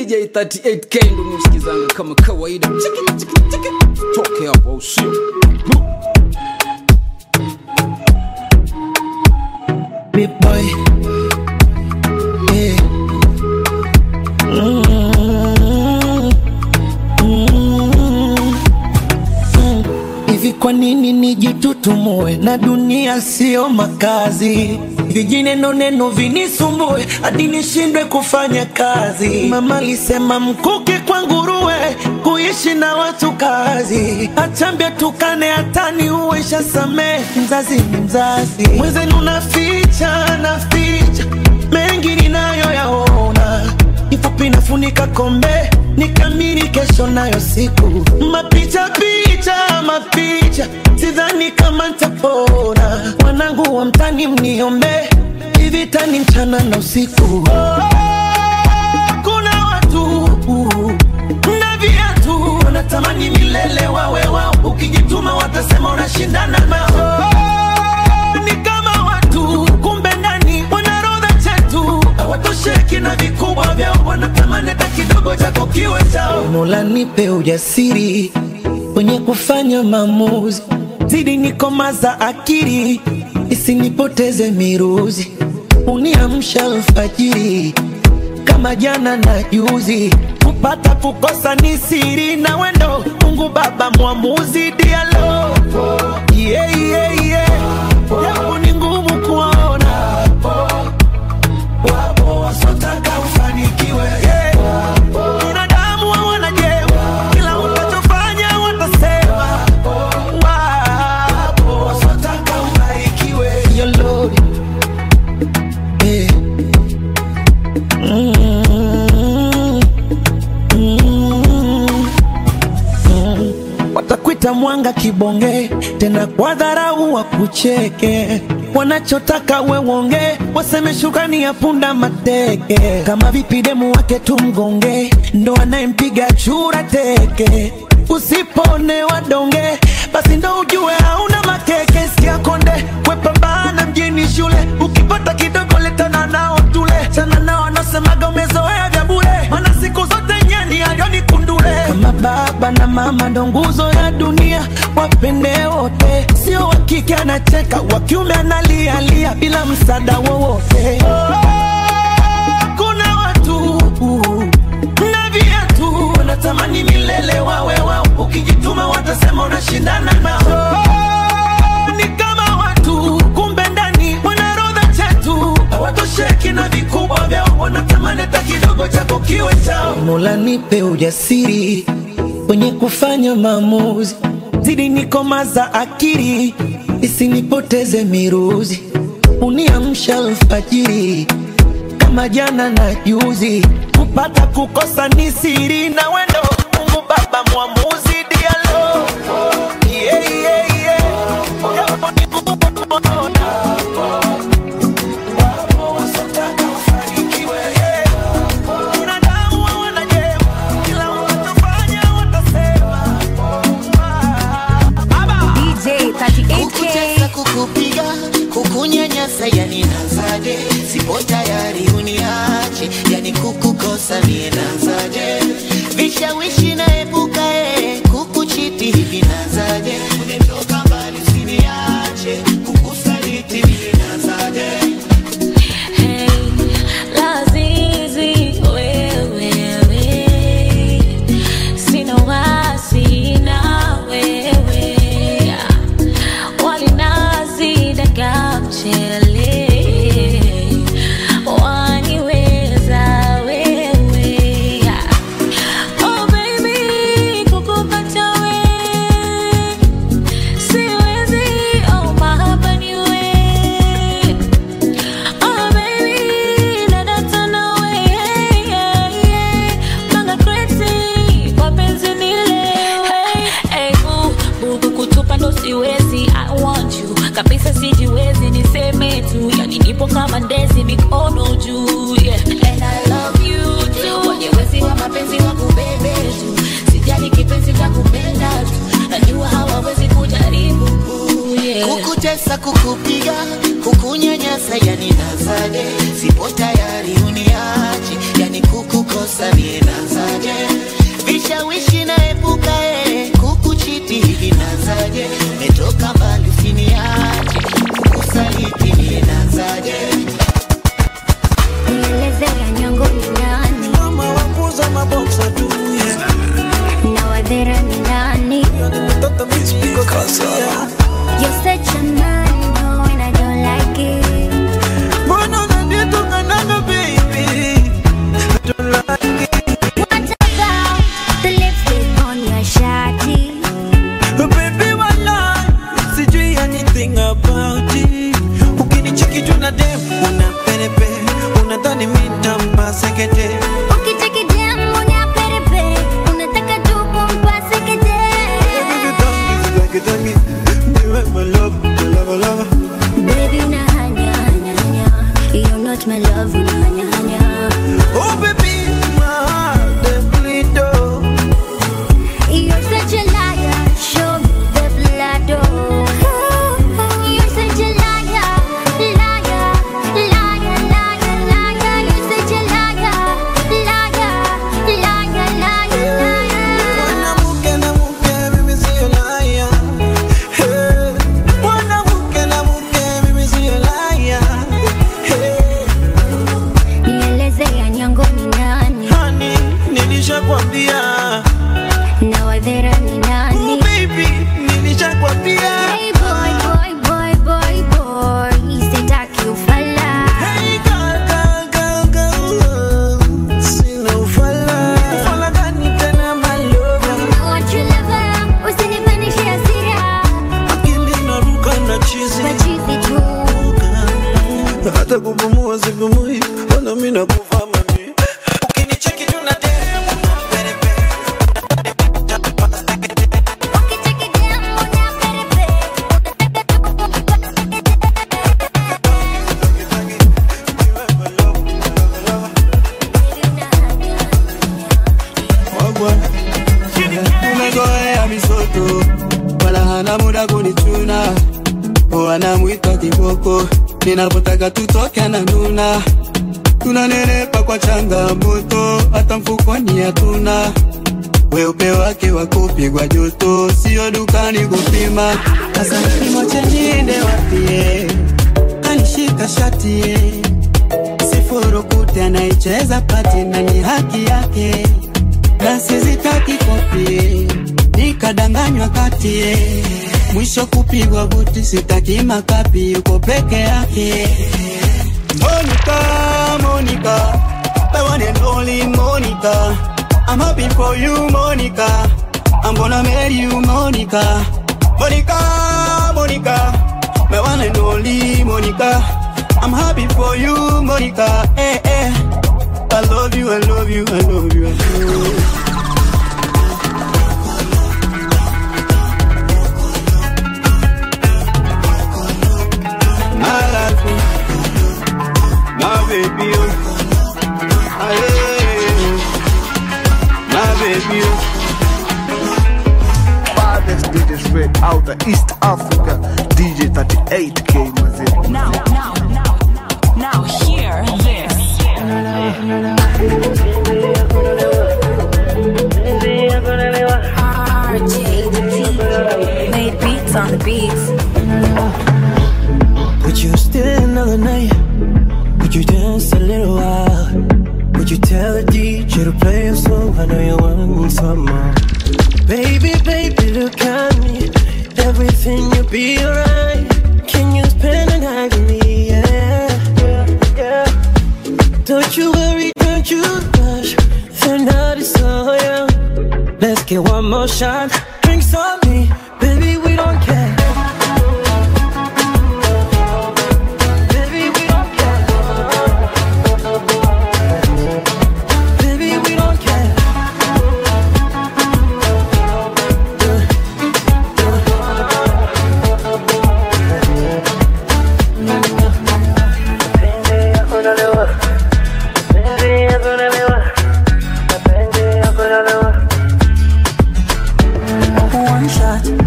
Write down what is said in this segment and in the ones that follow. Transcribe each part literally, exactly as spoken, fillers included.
D J thirty-eight K ndo msikizanga kama kawaida. Chiki chiki chiki. Toke hapo usio. Big boy. Yeah. Mm-hmm. Mm-hmm. Hivi kwa nini nijitutumue na dunia sio makazi? Vijineno neno vinisumbue hadi nishindwe kufanya kazi. Mama alisema mkuki kwa nguruwe, kuishi na watu kazi. Achambia tukane hatani uwesha same, mzazi ni mzazi. Mwenzenu naficha naficha mengi ninayo yaona. Kifupi nafunika kombe nikamiri kesho nayo siku. Mapicha picha mapicha sidhani kama nitapona. Wanangu wa mtani mniombe, hivi tani mchana na usiku. Oh, kuna watu na viatu wanatamani milele wawe wao. Ukijituma watasema unashindana nao. Oh, ni kama watu kumbe ndani wanarodha chetu. Hawatosheki na vikubwa vyao, wanatamani hata kidogo chako kiwe chao. Mola nipe ujasiri kwenye kufanya maamuzi, zidi nikomaza akili isinipoteze miruzi. Uniamsha alfajiri kama jana na juzi. Kupata kukosa ni siri na wendo Mungu Baba mwamuzi. Dialo yeah yeah yeah, japo ni ngumu kuona. Wapo wasotaka ufanikiwe, yeah. Binadamu wanajewa, kila utachofanya watasema. Wapo wasotaka ubarikiwe, your Lord. Yeah. Mm-hmm. Mm-hmm. Watakuita mwanga kibonge, tena kwa dharau wakucheke. Wanachotaka we wonge, waseme shukrani ya punda mateke. Kama vipi demu wake tumgonge, ndo anayempiga chura teke. Usipone wadonge, basi ndo ujue hauna makeke. Sikia konde, wepambana mjini shule. Ukipata kidogo letana nao tule. Chana nao anasemaga umezoea vya bure, maana siku zote nyani alioni kundule. Kama baba na mama ndo nguzo ya dunia, wapende wote. Sio wakike anacheka, wakiume analia lia bila msaada wowote. Oh, kuna watu na viatu wanatamani milele wawe wao. Ukijituma watasema unashindana nao. Oh, ni kama watu kumbe ndani wanarodha chetu. Hawatosheki na vikubwa vyao, wanatamani hata kidogo chako kiwe chao. Mola nipe ujasiri kwenye kufanya maamuzi, zidi nikomaza akili isinipoteze miruzi. Uniamsha alfajiri kama jana na juzi. Kupata kukosa ni siri na wendo Mungu Baba mwamuzi. Dialo yeah yeah yeah, japo ni ngumu kuona. Wapo wasotaka ufanikiwe, yeah. Binadamu wanajewa, kila utachofanya watasema. D J thirty-eight K. Kukutesa kukupiga, kukunyanyasa yani nazaje. Sipo tayari uniache, yani kukukosa mie nazaje. Vishawishi na epuka eh, kukuchiti hivi nazaje. Umetoka mbali usiniache, kukusaliti mie nazaje. Hey, lazizi wewe wewe, sina wasi na wewe. Walinazi daga mchele, waniweza wewe. Oh baby, kukupata wewe siwezi, oh mahaba ni wewe. Oh baby, nadata na wewe, manga crazy, kwa penzi nilewe. Hey boo, boo kutupa ndo siwezi. I want you kabisa sijiwezi, niseme tu yani nipo kama ndezi mikono juu, yeah. And I love you too, wanyewezi wa mapenzi wa kubebe tu. Sijali kipenzi cha kupenda tu, najua hawawezi kujaribu, yeah. Kukutesa kukupiga, kukunyanyasa yani nazaje. Sipo tayari uniache, yani kukukosa mie nazaje? Vishawishi naepuka eh, kukuchiti hivi nazaje? Metoka mbali usiniache, kukusaliti nazaje? Nielezea nyongo ni nani? Mama wakuza maboksa tu, yeah. Na wadhera ni nani? Mtoto mispiko kasi, yeah. You're such a man, no, and I don't like it. Mbona unanitu kananga, baby? I don't like it. What about the lipstick on your shawty? Baby, walai, sijui anything about it. Ukinicheki tu na dem, unaperepe, unadhani mimi nitampa sekete. Ukicheki dem unaperepe, unataka tu kumpa sekete. Baby, tangi, you are my love, my love, my love. Baby, una hanya, hanya, hanya. You're not my love, una hanya, hanya. Oh baby, my heart they bleed oh. You're such a liar, show me the blood, oh. You're such a liar, liar, liar, liar, liar. You're such a liar, liar, liar, liar, liar. Mwanamke na mke mimi sio liar. Hey. Mwanamke na mke mimi sio liar. Hey. Nielezea nyongo ni nani? Honey, nilishakwambia. Na wadhera ni Oh nani? baby, nilishakwambia. Hey boy, boy, boy, boy, boy. Sitaki ufala. Hey girl, girl, girl, girl. Sina ufala. Ufala gani tena my lover? Want your lover, usinipandishe hasira. Akili inaruka na chizi. Machizi tu. Hata kupumua sipumui, wana mimi nakufa mami. Ukinicheki tu na dem, unaperepe. Ukicheki dem unaperepe, unataka tu kumpa sekete. Umegoea misoto, wala hana muda kunichuna. Wanamwita kiboko, ninapotaka tutoke na nuna. Tunanenepa kwa changamoto, hata mfukoni hatuna. Weupe wake wakupigwa joto, sio dukani kupima. Sasa nimwache niende wapi? Kanishika shati, sifuru kute anaicheza pati na ni haki yake. Na sizitaki kopi, nikadanganywa kati. Mwisho kupigwa buti, sitaki makapi, yuko peke yake. Monica, Monica, the one and only Monica. I'm happy for you, Monica. I'm gonna marry you, Monica. Monica, Monica, the one and only Monica. I'm happy for you, Monica. Eh, eh. I love you, I love you, I love you, I love you. My life, my baby, aye, my baby. Baddest D J straight out of East Africa, D J thirty-eight K mazee. Now, now, now, now, hear this. R J the T made beats on the beats. Would you stay another night? Would you dance a little while? Would you tell the D J to play a song? I know you want some more. Baby, baby, look at me. Everything will be alright. Can you spend the night with me? Yeah, yeah, yeah. Don't you worry, don't you rush. The night is so young. Let's get one more shot. Drinks on me, baby, we don't care. One shot,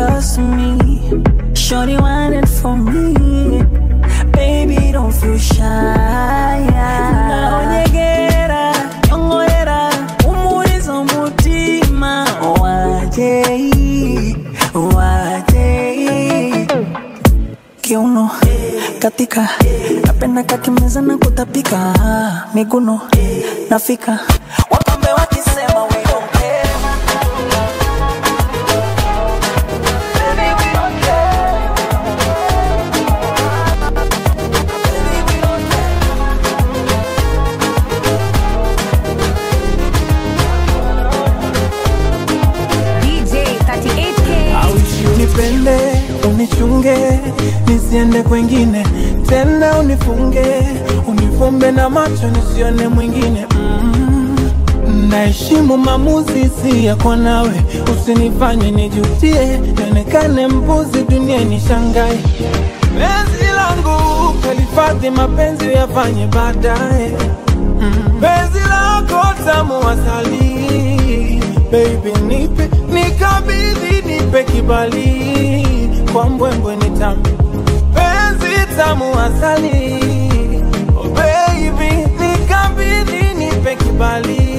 close to me. Shorty want it for me. Baby, don't feel shy. Naonyegera, nyongorera, umurizo mutima. Wajei, wajei. Kiuno, katika, napenda kakimeza na kutapika. Miguno, nafika, wapambe wakisema we don't care. Baby, we don't care. Baby, we don't care. D J thirty-eight K. Auishi unipende, unichunge, nisiende kwengine. Tena unifunge, unifumbe na macho nisione mwingine. mm. Naheshimu maamuzi si yako nawe, usinifanye nijutie, nionekane mbuzi dunia nishangae. Penzi langu kalifadhi, mapenzi yafanye baadaye. mm. Penzi lako tamu asali, baby nipe, nikabidhi, nipe kibali, kwa mbwembwe ni tamu. Penzi tamu asali, oh baby, nikabidhi, nipe kibali.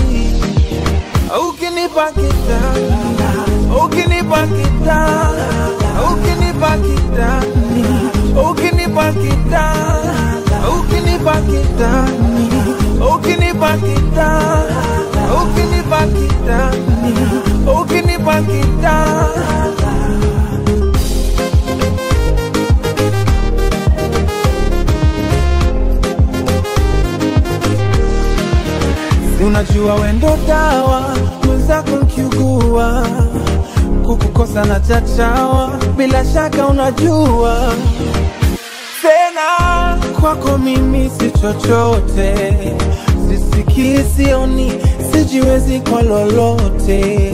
Ukinipa kitanda, ukinipa kitanda, ukinipa kitanda, ukinipa kitanda, ukinipa kitanda, ukinipa kitanda, ukinipa kitanda, ukinipa kitanda. Unajua wendo dawa, mwenzako nkiugua, kukukosa na chachawa, bila shaka unajua. Tena kwako mimi si chochote, sisikii sioni, sijiwezi kwa lolote.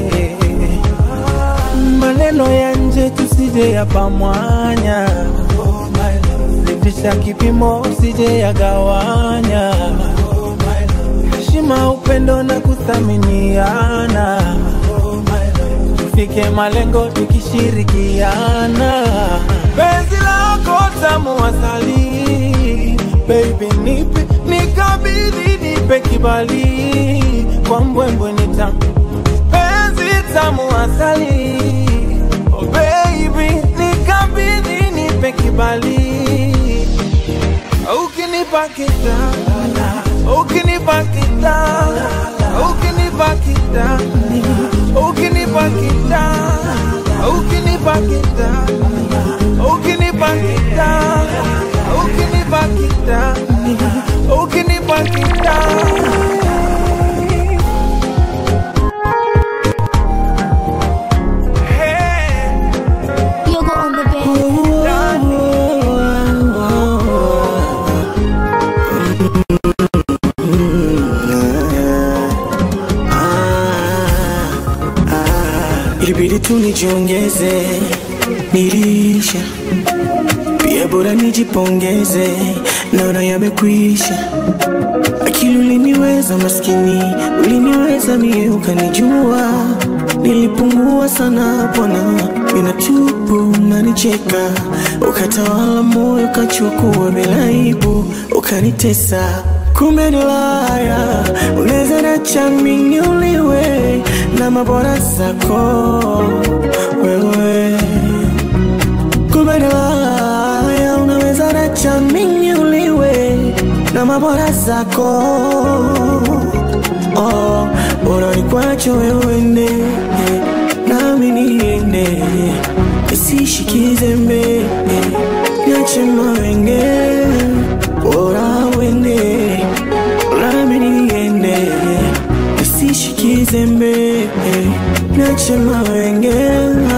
Maneno ya nje tusije yapamwanya, zidisha kipimo usije yagawanya. Heshima, upendo na kuthaminiana, tufike malengo tukishirikiana. Penzi lako tamu asali, baby nipe, nikabidhi, nipe kibali, kwa mbwembwe ni tamu. Penzi tamu asali, oh baby, nikabidhi, nipe kibali. Ukinipa kitanda, ukinipa kitanda, ukinipa kitanda, ukinipa kitanda, ukinipa kitanda, ukinipa kitanda, ukinipa kitanda, ukinipa kitanda. Ilibidi tu nijiongeze, nilisha pia bora nijipongeze, naona yamekwisha. Akili uliniweza maskini, uliniweza mie ukanijua. Nilipungua sana bwana, mina tupu unanicheka, ukatawala moyo ukachukua bila aibu, ukanitesa. Kumbe ni laya, unaweza nacha mimi uliwe na mabora zako wewe. Kumbe ni laya, unaweza nacha mimi uliwe na mabora zako. Oh, bora nikwacho wewe ende, nami niende, nisishikize mbele, niache mawenge. Bora wende, nami niende, nisishikize mbele, niache mawenge.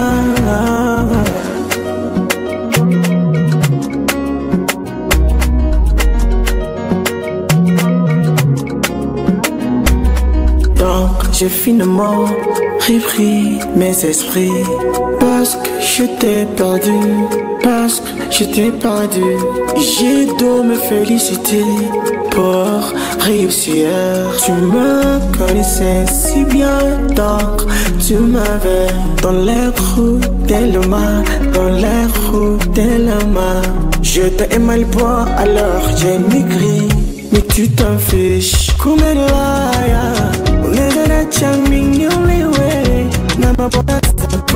J'ai finalement repris mes esprits, parce que je t'ai perdu, parce que je t'ai perdu. J'ai dû me féliciter, pour réussir. Tu me connaissais si bien, donc tu m'avais dans les roues tellement, dans les roues tellement. Je t'ai aimé le bois, alors j'ai maigri, mais tu t'en fiches. Comme là, ya, on est dans la charming, you way, n'a pas pour la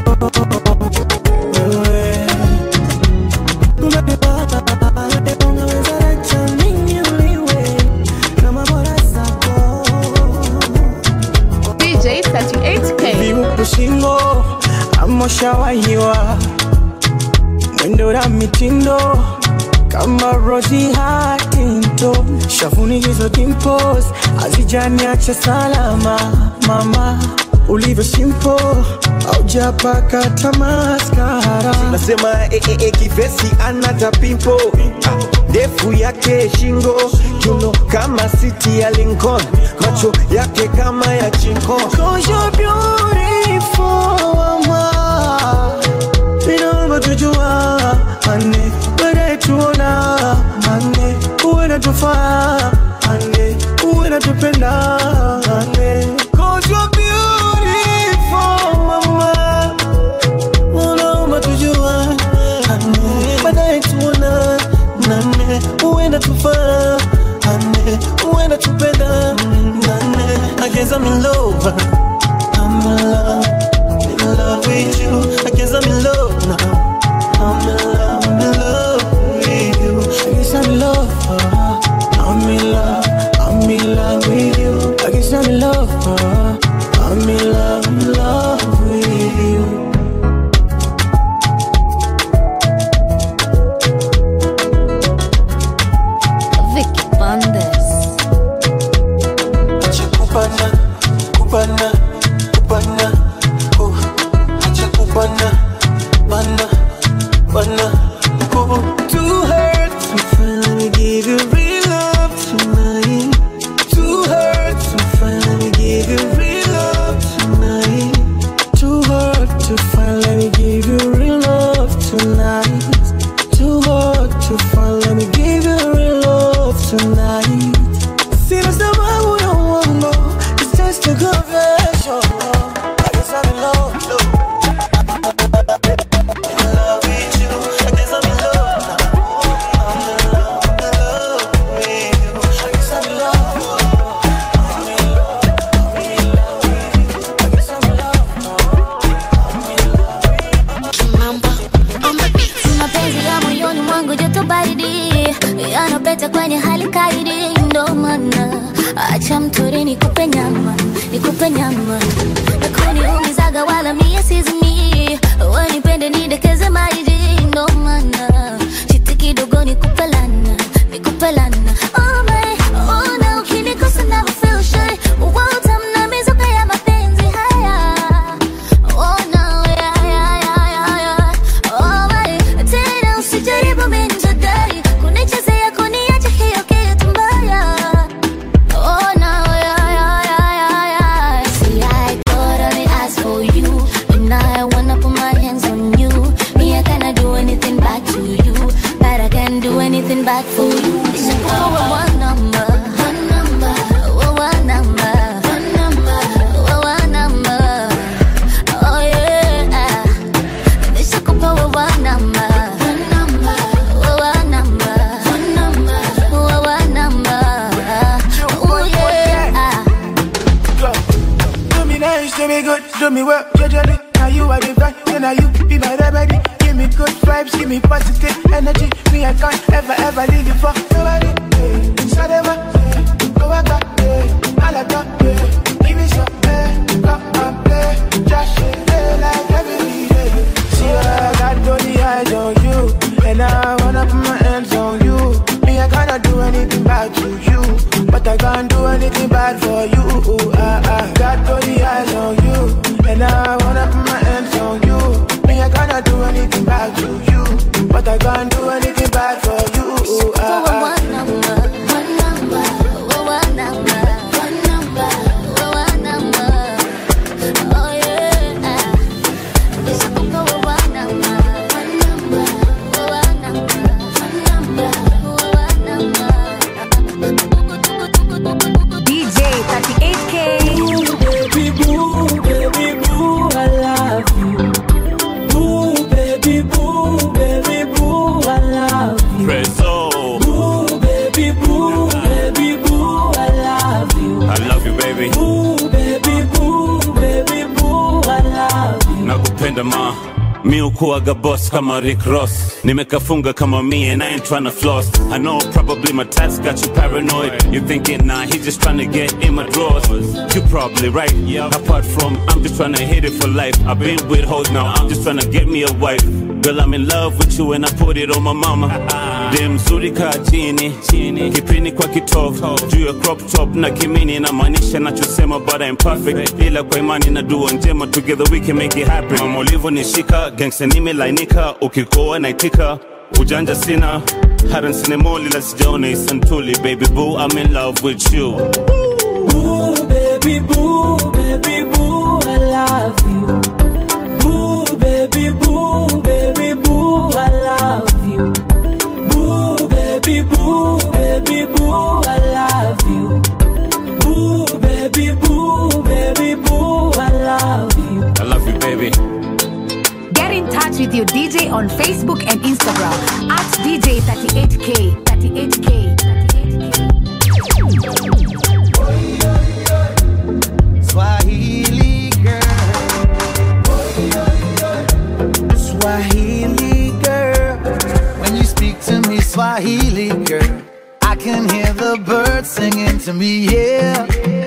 D J thirty-eight K. Viupusingo, amoshawahiwa mwendo na mitindo kama Rosie Huntington, shavuni hizo dimples hazijaniacha salama. Mama ulivyo simple, haujapaka hata mascara. Nasema eh eh eh kifesi anata pimpo, ndefu yake shingo, kiuno kama City ya Lincoln, macho yake kama ya chinko. Cause you're beautiful, mama. Inaomba tujua, ane, wene tuona, ane, uwena tufaa, ane, uwena tupenda, ane. Cause you're beautiful, mama. Inaomba tujua, ane, wene tuona, ane, uwena tufaa, ane, uwena tupenda, ane. I guess I'm in love, I'm in love, in love with you. I guess I'm in love now. I'm in love, I'm in love with you. I guess I'm in love, uh, I'm in love, I'm in love with you. I guess I'm in love, uh, I'm in love, in love with you. Vicky Bandes. Acha kupana, kupana, kupana, oh. Acha kupana, bana, bana, oh. Too hurt to finally give you real love tonight. Too hurt to finally give you real love tonight. Too hard to finally give you real love tonight. Too hard to finally give you real love tonight. See, that's the one who don't want no. It's just a confession. I guess I'm in love, love. In love with you. I guess I'm in love now. I'm in love, I'm in love with you. I guess I'm in love. I'm in love, I'm in love with you. I guess I'm in love now. I'm in love with you. Kimamba on the beat. Mapenzi ya moyoni mwangu joto baridi, yanapeta kwenye hali kaidi. Ndo maana acha mtori nikupe nyama, nikupe nyama. Nakuniumizaga wala mie sizimi, wanipende nidekeze maji. Ndo maana chiti kidogo nikupe lana, nikupe lana. Oh my, oh na ukinikosa never feel shy. Uwatamna mizuka ya mapenzi haya. Oh no, yeah, yeah, yeah, yeah, yeah. Oh my, tena usijaribu minjadari, kunichezea kuniacha hiyo kitu mbaya. Oh no, yeah, yeah, yeah, yeah, yeah. See, I got only ask for you, and I wanna put my hands on you. Me, I cannot do anything back to you, but I can do anything back for you. It's a oh, one number, one number, oh, one number, one number, oh, one number. Oh yeah, this a couple of one number, one number, oh, one number, one number, oh, one number. Oh yeah. Do me nice, do me good, do me well, judge it. Now you are the vibe, then now you be my remedy. Give me good vibes, give me positive energy. Me, I can't ever, ever leave you for nobody. Hey, Sadeva, hey, go back up, hey, Alaka, hey, give me some, hey, come and play, just hey, like every day. See, I got only eyes on you, and I wanna put my hands on you. Me, I cannot do anything bad to you, but I can't do anything bad for you. I, I got only eyes on you, and I wanna put my hands on you. Me, I cannot do anything bad to you, but I can't do anything bad for you. I, I, One number, one number, oh, one number, one number, baby boo, baby boo, I love you. Prezo. Boo, baby boo, baby boo, I love you. I love you, baby. Boo, baby boo, baby boo, I love you. Nakupenda ma. Mi ukuaga boss kama Rick Ross. Nimekafunga kama me and I ain't tryna floss. I know probably my tats got you paranoid. You thinking nah, he just tryna get in my drawers. You probably right, yeah. Apart from I'm just tryna hit it for life. I've been with hoes now, I'm just tryna get me a wife. Girl, I'm in love with you and I put it on my mama. Dem zuri ka chini, kipini kwa kitovu, juu ya crop top na kimini na maanisha nachosema but I'm perfect. Ila kwa imani na duo njema, together we can make it happen. Mama ulivo nishika, gangsta nimelainika, ukikoa naitika, ujanja sina, hata nsinemoli la sijaona isantuli. Baby boo, I'm in love with you. Boo, baby boo, baby boo, I love you. Boo, baby boo, baby boo, I love you. Boo, baby boo, baby boo, I love you. Boo, baby boo, baby boo, I love you. I love you, baby. Get in touch with your D J on Facebook and Instagram at D J thirty-eight K, thirty-eight K, thirty-eight K. Swahili girl, Swahili girl. When you speak to me, Swahili girl, I can hear the birds singing to me, yeah,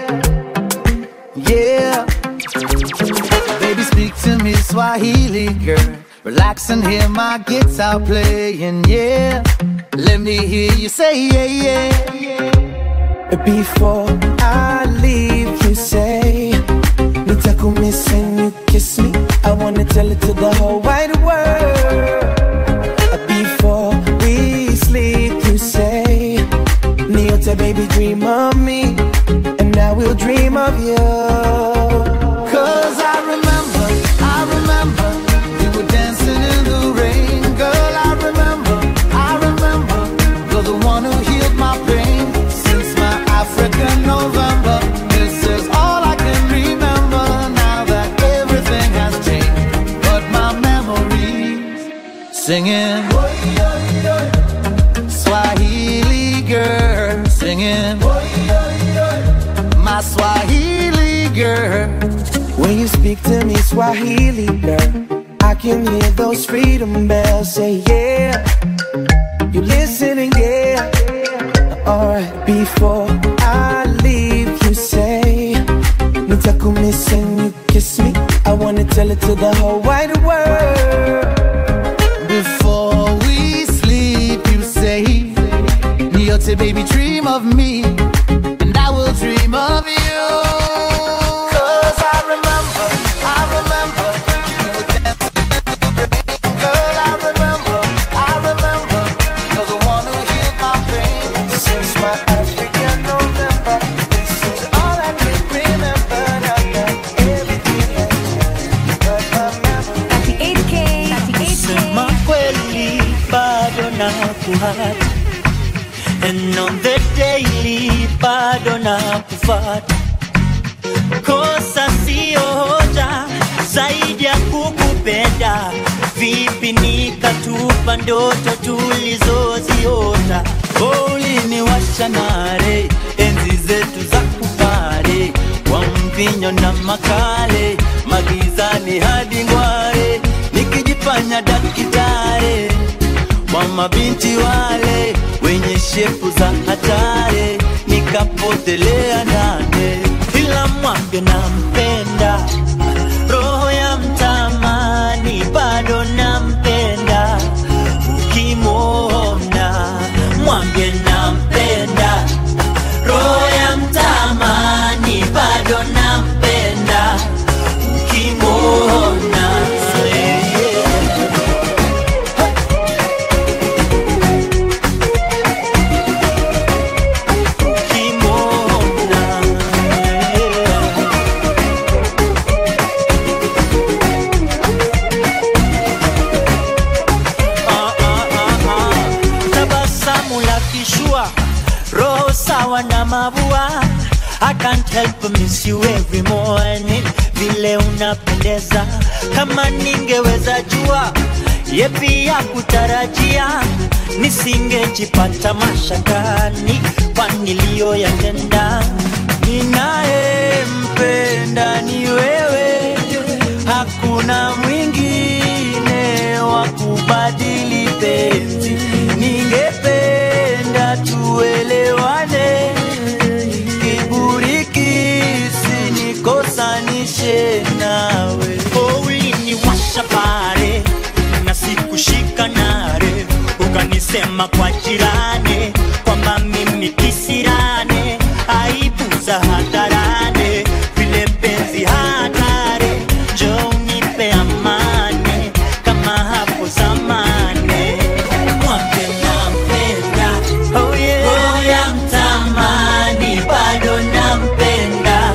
yeah. Baby, speak to me, Swahili girl. Relax and hear my guitar playing, yeah. Let me hear you say, yeah, yeah, yeah. Before I leave, you say, nitakumiss when you kiss me. I wanna tell it to the whole wide world. Before we sleep, you say, Niota, baby, dream of me, and I will dream of you. Cause I remember, I remember, we were dancing in the rain. Girl, I remember, I remember, you're the one who healed my pain. Since my African November, this is all I can remember. Now that everything has changed, but my memories singing Swahili girl, singing my Swahili girl. When you speak to me, Swahili girl, I can hear those freedom bells say, yeah. You listening, yeah. Alright, before I leave, you say, nitakumiss and you kiss me. I wanna tell it to the whole wide world. Before we sleep, you say, Niyote, baby, dream of me, and I will dream of you. Cause I remember, I remember, you were dancing in the rain. Girl, I remember, I remember, you're the one who healed my pain. Since my African November, this is all I can remember. Now that everything has changed, but my memory. thirty-eight K, thirty-eight K. Sema kweli bado nakuhata, and on the daily bado nakufata. Kosa sio hoja zaidi ya kukupenda. Vipi nikatupa ndoto tulizoziota. Uliniwasha nare enzi zetu za kupare, kwa mvinyo na makale, magizani hadi ngware, nikijifanya dakitare wa mabinti wale wenye shepu za hatari, nikapotelea ndani. Ila mwambie nampenda, roho ya mtamani bado nampenda. Ukimwona mwambie nampenda, roho ya mtamani bado nampenda. Ukimwona na mabua. I can't help but miss you every morning. Vile unapendeza, kama ningeweza jua yepi ya kutarajia, nisingejipata mashakani kwa niliyoyatenda. Ninayempenda ni wewe, hakuna mwingine wa kubadili penzi. Ningependa tuelewane, kiburi kisinikosanishe nawe. Oh, uliniwasha pale na sikushika nare, ukanisema kwa jirani kwamba mimi kisirane, aibu za hadharani, vile penzi hatari, njoo unipe amani kama hapo zamani. Mwambie nampenda, oh yeah, oh yeah, mtamani bado nampenda,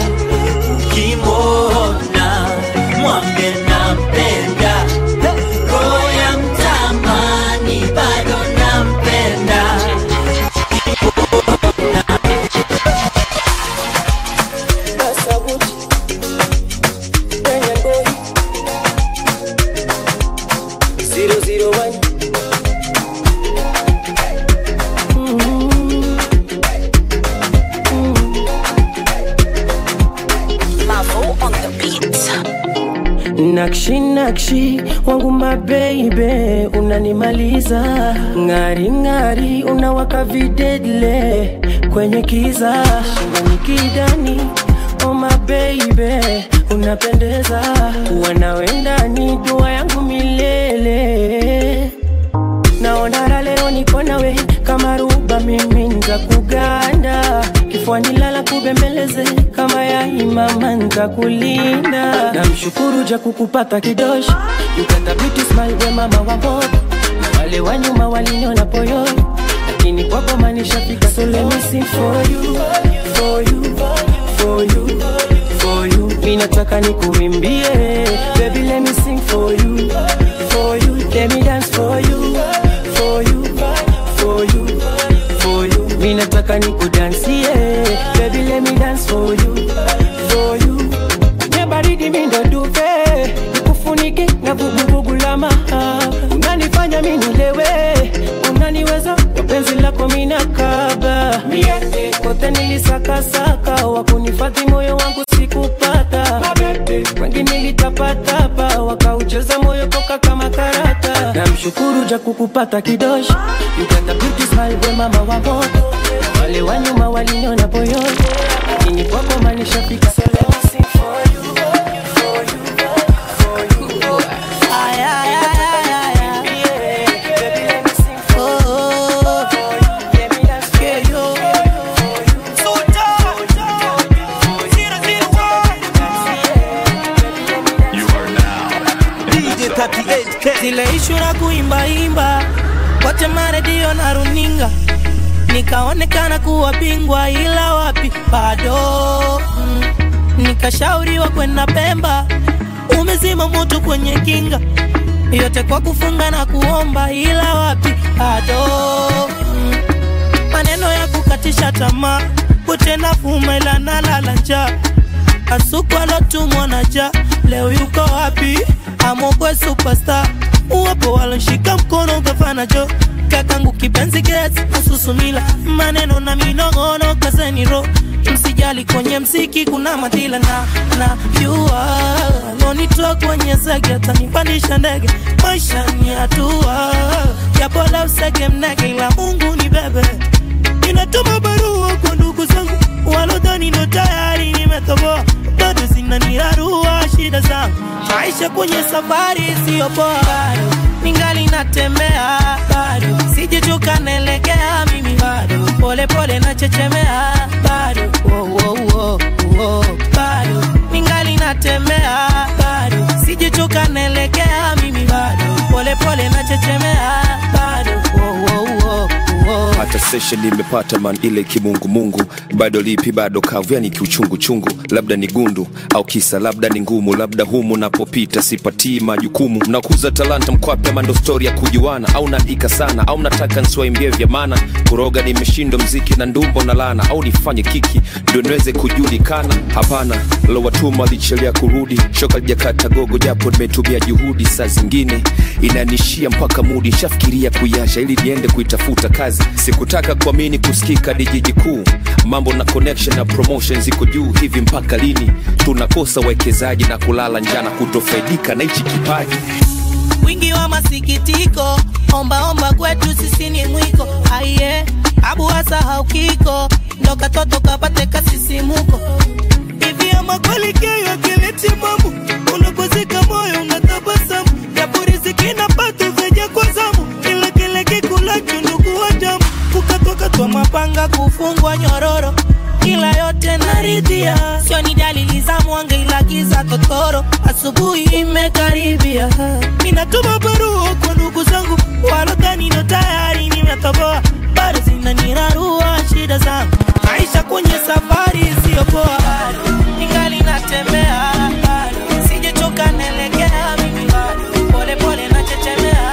ukimwona mwambie nampenda, oh yeah, mtamani bado nampenda. Nakshi nakshi wangu my baby, unanimaliza. Ngari ngari unawaka videdle kwenye kiza, shingoni kidani. Oh my baby, unapendeza. Wanawe ndani dua yangu milele. Naona ra leo niko nawe kama ruba, mimi nza kuganda. Kifuani lala kubembeleze kama ya imama nitakulinda. Namshukuru ja kukupata kidoshi, you got a beauty smile we mama wa moto. Wale wa nyuma waliniona poyo, lakini kwako manishafika. So let me sing for you, for you, for you, for you. Mimi nataka nikuimbie, baby let me sing for you, for you. Let me dance for you, for you, for you, for you. Mimi nataka nikudansie, baby let me dance for you, for you. Nebaridi mimi ndo duve, nikufunike na vuguvugu la mahaba. Unanifanya mimi nilewe, unaniweza kwa penzi lako mimi nakaba. Mie kote nilisaka saka, wakunifadhi moyo wangu sikupata. Wengi nilitapatapa, wakaucheza moyo koka kama karata. Namshukuru ja kukupata kidoshi, you got a beauty smile we mama wa moto. Wale wa nyuma waliniona poyo, lakini kwako manishafika. So let me sing for you, for you, for you. Ay, ay, ay, ay, ay. Baby let me sing for you, for you. Let me dance for you, for you. So dark, zero, zero, one. You are now D J thirty-eight K. Zile ishu na kuimba imba wote maredio na runinga, nikaonekana kuwa bingwa ila wapi bado. mm. Nikashauriwa kwenda Pemba, umezima moto kwenye kinga, yote kwa kufunga na kuomba ila wapi bado. mm. Maneno ya kukatisha tamaa, kutenda fuma ila nalala njaa. Asukwa lotumwa na ja, leo yuko wapi? Amokwe superstar, uwapo walonshika mkono gavana jo. Kakangu kipenzi gets, ususumila maneno na minongono kazeni ro. Msijali kwenye msiki kuna madila na na yua. Nonitoa kwenye zege atanipandisha ndege, maisha ni hatua ya bola usege mnege ila Mungu ni bebe. Ninatuma barua kwa ndugu zangu walodhani ndo tayari nimetoboa, bado zinanirarua shida zangu. Maisha kwenye safari sio poa, ningali natembea bado, sijichoka naelekea mimi bado, pole pole nachechemea bado, oh oh oh oh bado, ningali natembea bado, sijichoka naelekea mimi bado, pole pole nachechemea bado, oh oh oh oh. nimepata session, nimepata man ile kimungu mungu. Bado lipi bado kavu, yani kiuchungu chungu. Labda ni gundu au kisa, labda ni ngumu. Labda humu napopita sipatii majukumu. Mnakuza talanta mkwape mando story ya kujuana. Au naandika sana, au nataka nswaimbie vya maana. Kuroga nimeshindo mziki na ndumbo na lana. Au nifanye kiki ndio niweze kujulikana. Hapana, lo watuma lichelea kurudi. Shoka lijakata gogo japo nimetumia juhudi. Saa zingine inanishia mpaka mudi. Shafikiria kuyasha ili niende kuitafuta kazi. Sikutaka kuamini kusikika dijiji kuu. Mambo na connection na promotion ziko juu. Hivi mpaka lini tunakosa wekezaji na kulala njana kutofaidika na hichi kipaji? Wingi wa masikitiko, omba omba kwetu sisi ni mwiko. Aye, abu hasa haukiko, ndo katoto kapate kasisimuko. Hivi ama kweli keo kileti mamu, unapozika moyo unatabasamu. Japo riziki napata veja kwa zamu, kila kile kikula chunduku wa damu. Kukatoka twa mapanga kufungwa nyororo, kila yote naridhia. Sio ni dalili za mwanga ila giza totoro. Asubuhi imekaribia, ninatuma barua kwa ndugu zangu. Walodhani ndo tayari nimetoboa, bado zinanirarua shida zangu. Maisha kwenye safari sio poa, ningali natembea. Sijachoka naelekea mimi, pole pole nachechemea.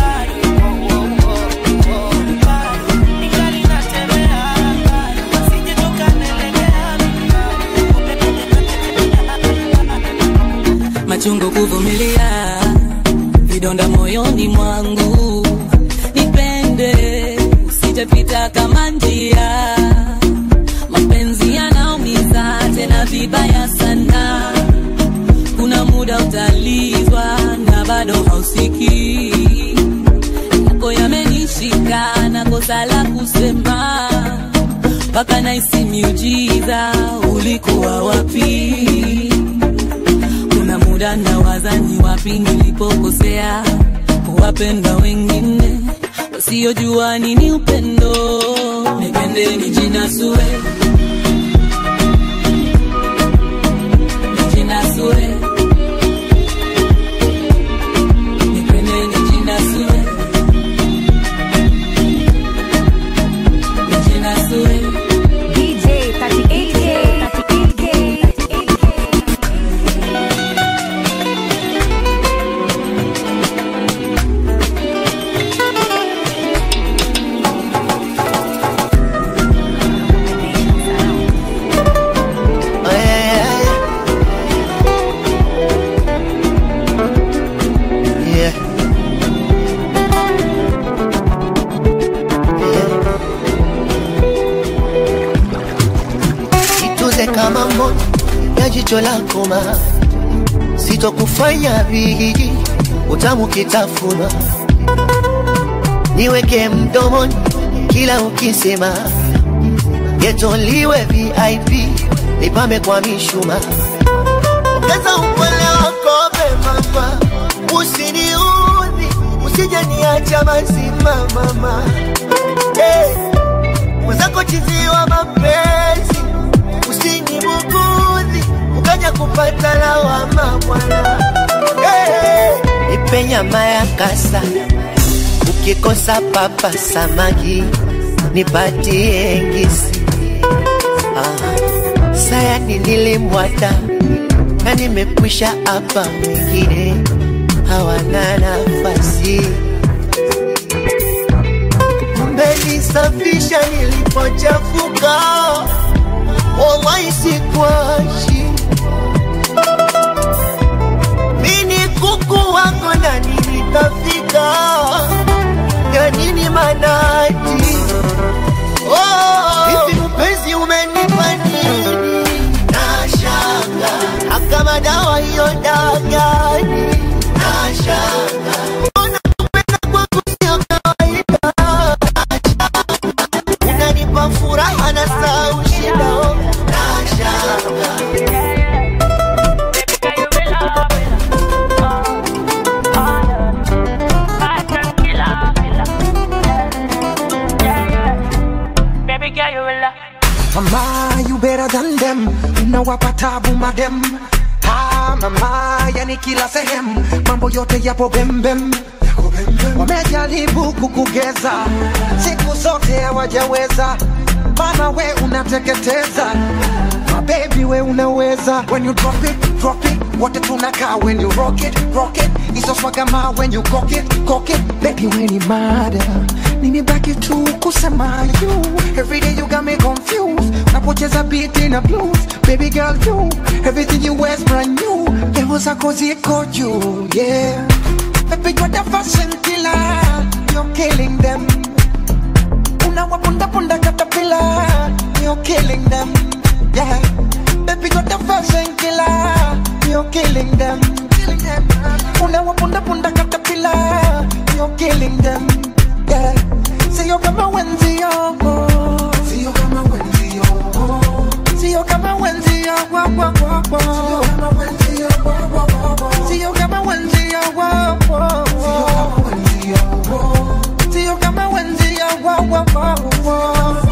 Machungu kuvumilia, vidonda moyoni mwangu. Nipende, usijapita kama njia. Mapenzi yanaumiza tena vibaya sana. Kuna muda utalizwa na bado hausiki. Yako yamenishika na kosa la kusema. Paka naisi miujiza, ulikuwa wapi? Kuna muda na wazani wapi nilipokosea. Kuwapenda wengine wasiojua nini upendo. Nipende nijinasue, nijinasue. Nipende nijinasue, nijinasue. D J thirty-eight K, thirty-eight K. Kama moto ya jicho lako ma, sitokufanya viji utamu kitafuna. Niweke mdomoni kila ukisema, getoliwe V I P, nipame kwa mishuma. Ongeza upole wako mama, usiniudhi, usije niacha mazima mama. Hey, mwenzako chizi wa mapenzi, usinibugudhi, ukaja kupata lawama bwana. Hey, nipe nyama ya kasa, ukikosa papa samaki, nipatie ngisi. Ah, sayani nilimwata, na nimekwisha hapa mwingine hawana nafasi. Mmenisafisha nilipochafuka, wallahi sikwashi. Mini kuku wako na nilitafika, ya nini manati? Oh, hivi mpenzi umenipa nini? Nashanga, akama dawa hiyo dagani. Nashanga, mbona kupenda kwangu sio kawaida? Nashanga, unanipa furaha na sau shida. Nashanga, mama, you better than them. Unawapa tabu madem. Ah, mama, yani kila sehemu mambo yote yapo bembem. Wamejali wanajaribu kukugeza, siku zote hawajaweza, mana we unateketeza. My baby we unaweza. When you drop it, drop it, wote tunakaa. When you rock it, rock it, iso swagama. When you cock it, cock it, baby we ni mada. Nimebaki tu kusema you. Every day you got me confused. Napocheza beat in a blues. Baby girl you, everything you wear's brand new. There was a cozy called you, yeah. Baby you're the fashion killer, you're killing them. Una wapunda punda caterpillar, you're killing them, yeah. Baby you're the fashion killer, you're killing them. Una wapunda punda caterpillar, you're killing them, yeah. See you come and Wednesday, oh. See you come and Wednesday, oh. See you come and Wednesday, oh. See you come and Wednesday, oh. See you come and Wednesday, oh.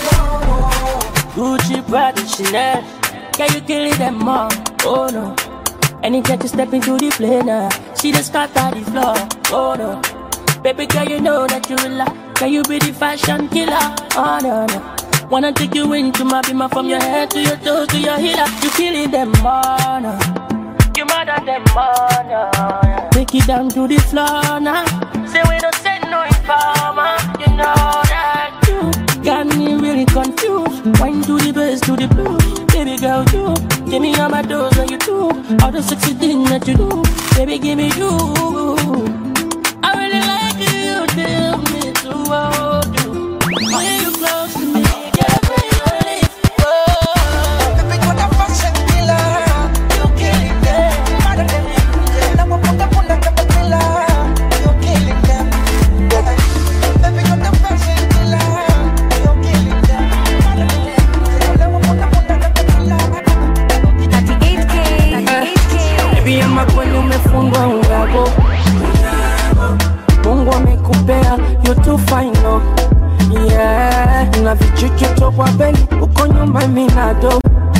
Gucci, Prada, Chanel, can you kill them all? Oh no. Anytime you step into the plane, uh, she just start on the floor. Oh no. Baby girl, you know that you will lie. Can you be the fashion killer? Oh no, no. Wanna take you into my beamer from your head to your toes to your heel. You killing them all, no. You murder them all, no. Yeah. Take it down to the floor now. Say we don't send no informer. You know that you got me really confused. Wine to the bass, to the blues. Baby girl, you give me all my doors and you do all the sexy things that you do. Baby, give me you. I really like you, tell me to hold you. When you close to me, get me ready. Oh, baby, you're the fashion killer, you're killing them. Mother them, now I'm on the punda caterpillar, you're killing them. Baby, you're the fashion killer, you're killing them. Mother them, now I'm on the punda caterpillar. thirty-eight K, thirty-eight K. Baby, I'm a boy, you me fungwa ungago. Mungu amekupea, you too fine, no. Yeah, na vichuchu topwa beli, uko nyuma minado.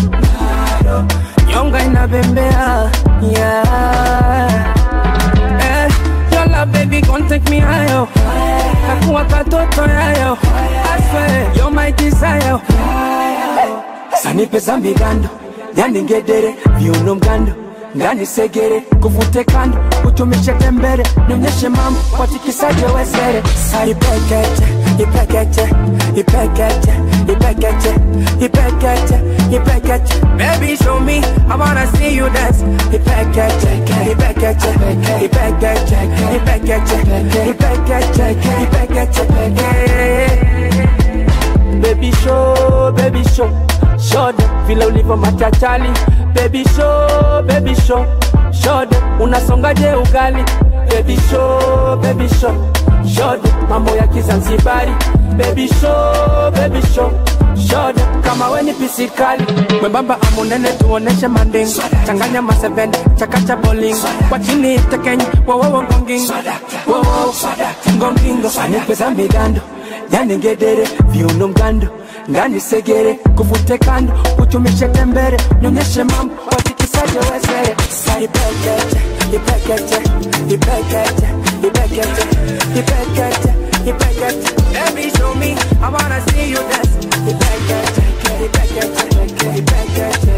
Nyonga inabembea, yeah. Eh, your love baby gon' take me higher. Kakuwa katoto yayo, I swear, you're my desire. Sanipe zambi gando, yani ngedere, viuno mgando. Ngani segere, kuvute kando, utumishe tembere, nionyeshe mambo, watikisaje wesere. Ipekeche, ipekeche, ipekeche, ipekeche, ipekeche, ipekeche. Baby show me, I wanna see you dance. Ipekeche, ipekeche, ipekeche, ipekeche, ipekeche, ipekeche. Baby show, baby show, show them, vile ulivo machachali. Baby show, baby show, show them, unasongaje ugali. Baby show, baby show, show them, mambo ya Kizanzibari. Baby show, baby show, show them, kama weni pisikali. Mwembamba amunene tuoneshe mandingo. Changanya masevende, chakacha bowling. Kwa chini tekenyi, wow wow ngonging. Wow wow, ngongingo. Anipe zambi gando, yani ngedere, viuno mgando. Ngani segere, kuvute kando, utumishe tembere, nyonyeshe mambo, watikisaje wezere. Ipekeche, ipekeche, ipekeche, ipekeche, ipekeche, ipekeche. Baby show me, I wanna see you dance. Ipekeche, ipekeche, ipekeche,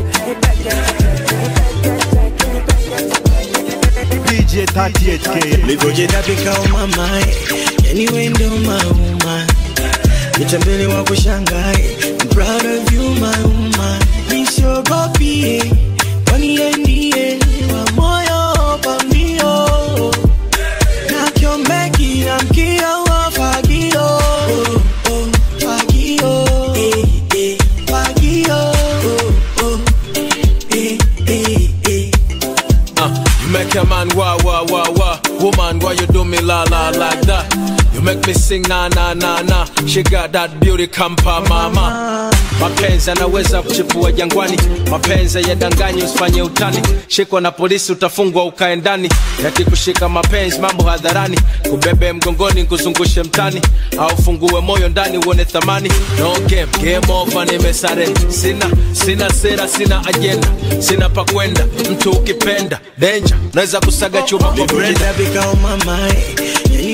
ipekeche, D J thirty-eight K. Livoje tapika umamae, yani wendo mauma. Nitambele wa kushangae, I'm proud of you my woman. Nisho gopi, wani endie, wa moyo pambio. Nakyo meki na mkio wa fagio. Oh, oh, fagio. Eh, eh, fagio. Oh, oh, eh, eh, eh. Uh, you make a man wah wah wah wah. Woman, why you do me la la like that? You make me sing na na na na. She got that beauty kampa mama. Mapenzi anaweza kuchipua jangwani. Mapenzi yadanganyi usifanye utani. Shikwa na polisi utafungwa ukae ndani. Yakikushika mapenzi mambo hadharani. Kubebe mgongoni kuzungushe mtani. Au fungue moyo ndani uone thamani. No game, game over nimesare. Sina, sina sera, sina agenda. Sina pa kwenda, mtu ukipenda danger. Naweza kusaga chuma kwa brenda. Livoje tapika umamae, yani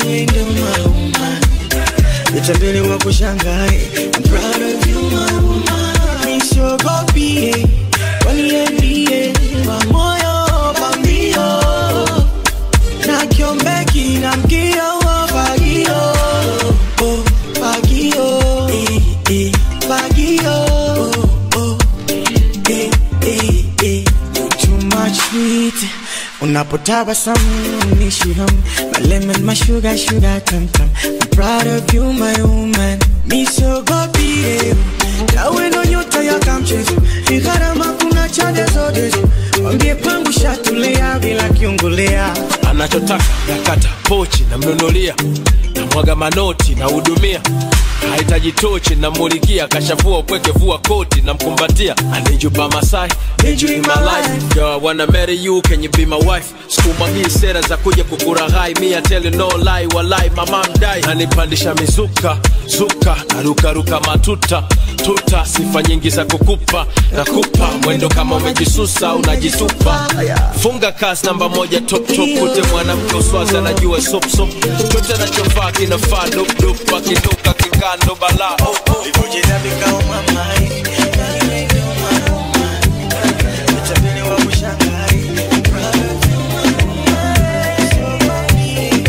Anyway, ndo my woman. Nitambele wa kushangae. I'm proud of you, my woman. Miss your copy, wani endie, wa moyo, bambio. Na kiombeki, na mkio, wa bagio. Oh, bagio. Eh, eh, bagio. Oh, oh. Eh, eh, eh. Too much sweet. Unapotabasamu unishihamu. My lemon, my sugar, sugar, tam tam. I'm proud of you, my woman. Misogopi, nawe no nyota ya kamchezo. Ikarama kuna chade zote. Wambie pangu shatulea bila kiungulea. Anachotaka nakata pochi na mnunulia, na mwaga manoti na hudumia. Haitaji tochi na mulikia, kashavua upweke vua koti na mkumbatia. I need you by my side, need you in my life. Yo, I wanna marry you, can you be my wife? Skuma hii sera za kuja kukuraghai. Me I tell you no lie, walai mama mdai. Nanipandisha mizuka, zuka, naruka ruka matuta tuta, sifa nyingi za kukupa nakupa, mwendo kama umejisusa unajitupa. Funga kasi namba moja top top, kute mwanamke uswazi anajua sop sop. Chote anachofaa kinafaa dop dop, akinuka kikando bala. Oh oh, Ivujina bika umamai. Anyway, ndo my woman. Nitambele wa kushangae. I'm proud of you, my woman. Misogopi,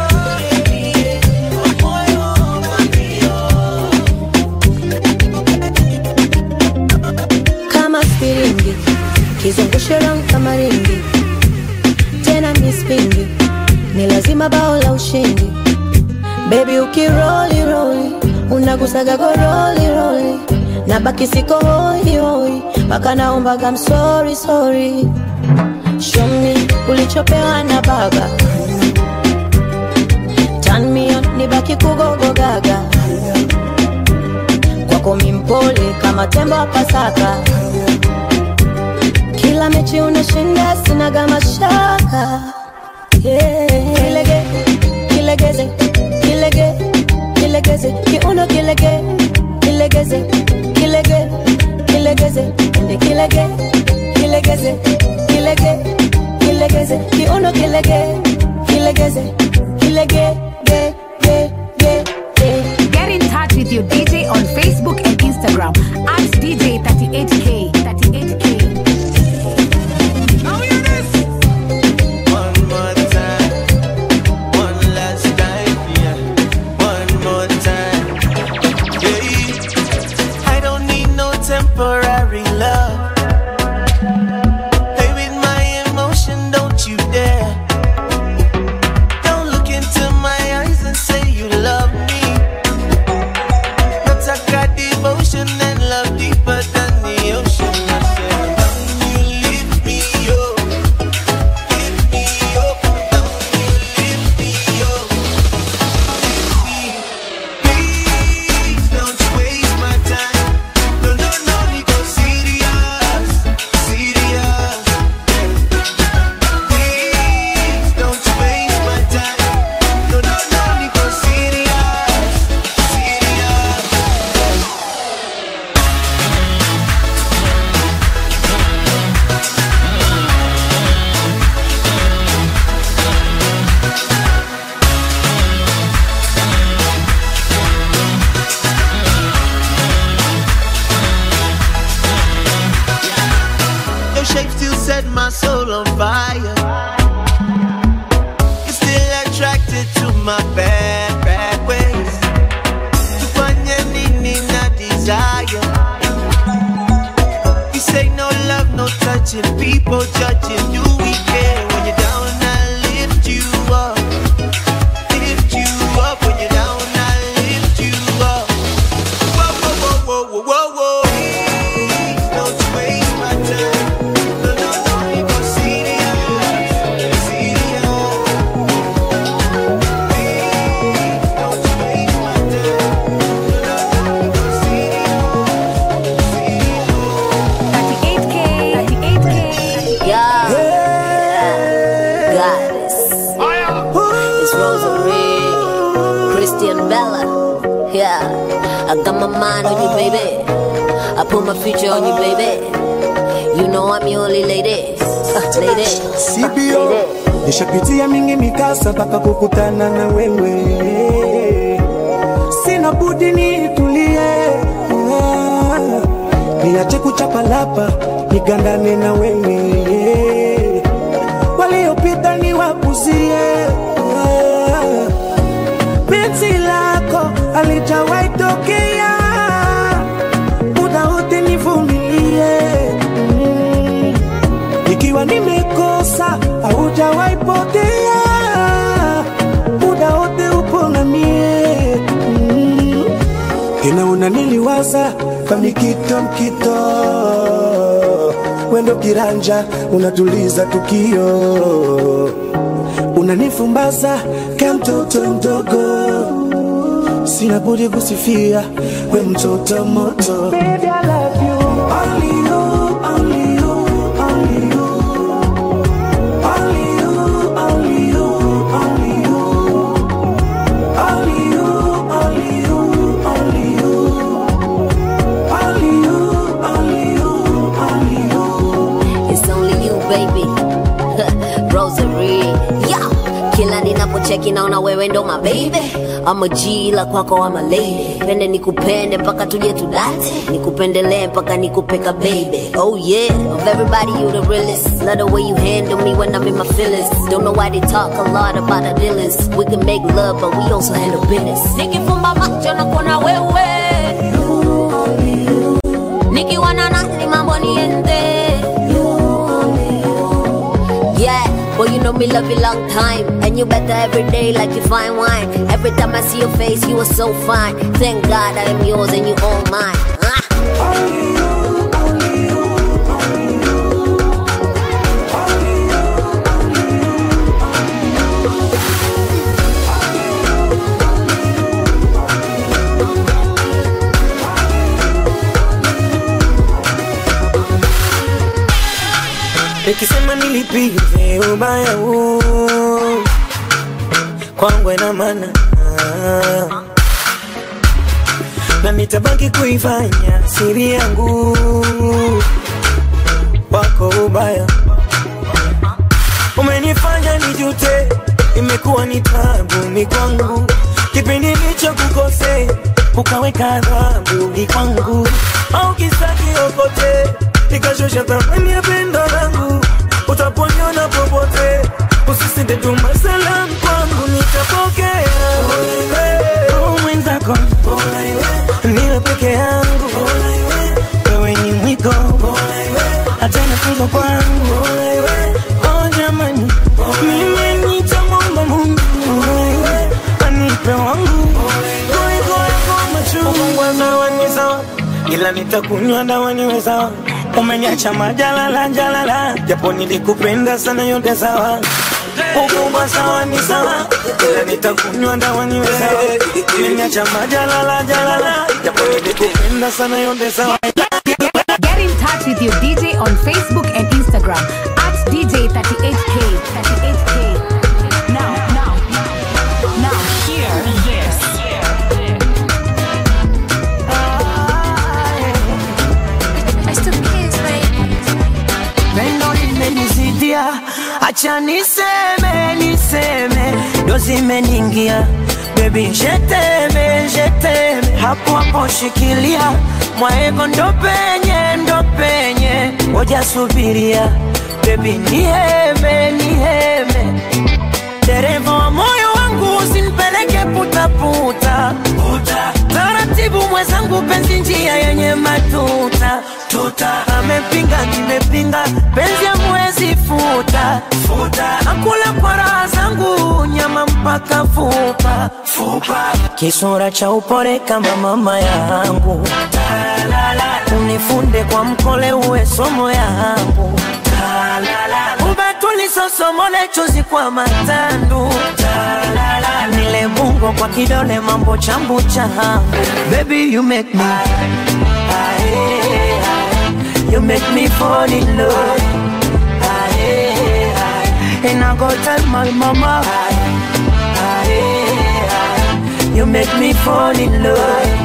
wa moyo, bambio. Kama spiringi, kizungushe rang kama ringi. Tena mispingi, ni lazima bao la ushindi. Baby ukiroli roli, unagusaga go roli roli. Nabaki siko hoi hoi, mpaka naombaga I'm sorry sorry. Show me ulichopewa na baba. Turn me on, nibaki kugogo gaga. Kwako mimpole kama tembo wa Pasaka. Kila mechi unashinda sinaga mashaka. Yeah. Kilege, kilegeze, kilege, kilegeze, kiuno kilege, kilegeze, kilege, kilegeze, ende kilege, kilegeze, kilege, kilegeze, kiuno kilege, kilegeze, kilege, ge, ge, ge, ge. Get in touch with your D J on Facebook and Instagram at D J thirty-eight K. thirty-eight K. Temporary love. Play with my emotion, don't you dare. Don't look into my eyes and say you love me. Nataka devotion and love deeper than the ocean. I said, don't you lift me up, lift me up, don't you lift me up, lift me. Please don't you waste my time. My soul on fire. You're still attracted to my bad, bad ways. Tufanye nini na desire. You say no love, no touching. People judging. Do we care? When you're down, I lift you up. Lift you up. When you're down, I lift you up. Whoa, whoa, whoa, whoa, whoa, whoa. Please don't you waste my time. I got my mind on you, baby. I put my future on you, baby. You know I'm your only lady. Uh, lady. C B O. nishapitia mingi mikasa mpaka kukutana na wewe. Sina budi nitulie, ah, niache kuchapalapa nigandane na wewe. Waliopita ni wapuzie, ah, penzi lako alijawahi tokea, muda wote nivumilie. mm. Ikiwa nimekosa haujawahi potea, muda wote upo na mie. mm. Inaona niliwaza kwa mikito mkito, wendo kiranja unatuliza tukio, unanifumbaza kama mtoto mdogo. Sina budi kusifia we mtoto moto. Baby, I love you. Only you, only you, only you. Only you, only you, only you. Only you, only you, only you. Only you, only you, only you. It's only you, baby. Rosary. Yeah. Kila ninapocheki naona wewe ndo my baby. I'm a G la kwako I'm a lady. Pende nikupende mpaka tuje tudate, nikupendele mpaka nikupeka baby. Oh yeah, of everybody you the realest. Love the way you handle me when I'm in my feelings. Don't know why they talk a lot about the dealers. We can make love but we also handle business. Nikifumba macho na kuona wewe, nikiwana nani mambo niende. Yeah, boy, you know me love you long time, and you better every day like you fine wine. Every time I see your face, you are so fine. Thank God I am yours and you all mine. Ah. Only you, only you, only you. Only you, only you. Nikisema nilipize ubaya huu kwangu ina maana, na nitabaki kuifanya siri yangu wako ubaya. Umenifanya nijute, imekuwa ni tabu ni kwangu. Kipindi nicho kukose, ukaweka adhabu ni kwangu. Au kisaki okote, nikashosha thamani ya pendo langu. Utaponiona popote, usisinde tuma salamu kwangu nitapokea. Roho mwenzako, niwe peke yangu. Wewe ni mwiko, hata nafunzo kwangu. Oh jamani, mimi nitamwomba Mungu anipe wangu. Goe goe kwa machungu, Mungu anawaniza, ila nitakunywa dawa niwe sawa. Umeniacha majalala jalala, japo nilikupenda sana yote sawa. Ukubwa sawa ni sawa, ila nitakunywa dawa niwe sawa. Umeniacha majalala jalala, japo nilikupenda sana yote sawa. Get in touch with your D J on Facebook and Instagram at D J thirty-eight K. thirty-eight K. Now, now, now, hear this. Acha niseme, niseme, dozi imeningia. Baby, jeteme, jeteme, hapo hapo shikilia. Mwaego ndo penye, ndo penye, oja subiria. Baby, niheme, niheme, dereva wa moyo wangu usinipeleke puta puta, puta. Taratibu mwezangu penzi njia yenye matuta, tuta. Amepinga nimepinga, penzi ya mwezi futa, futa. Nakula kwa raha zangu, nyama mpaka fupa, fupa. Kisura cha upole kama mama yangu, unifunde kwa mkole uwe somo yangu. Ubatuli sosomole chozi kwa matandu, nile bungo kwa kidole mambo chambu changu. Baby you make me, you make me fall in love. And I go tell my mama, you make me fall in love.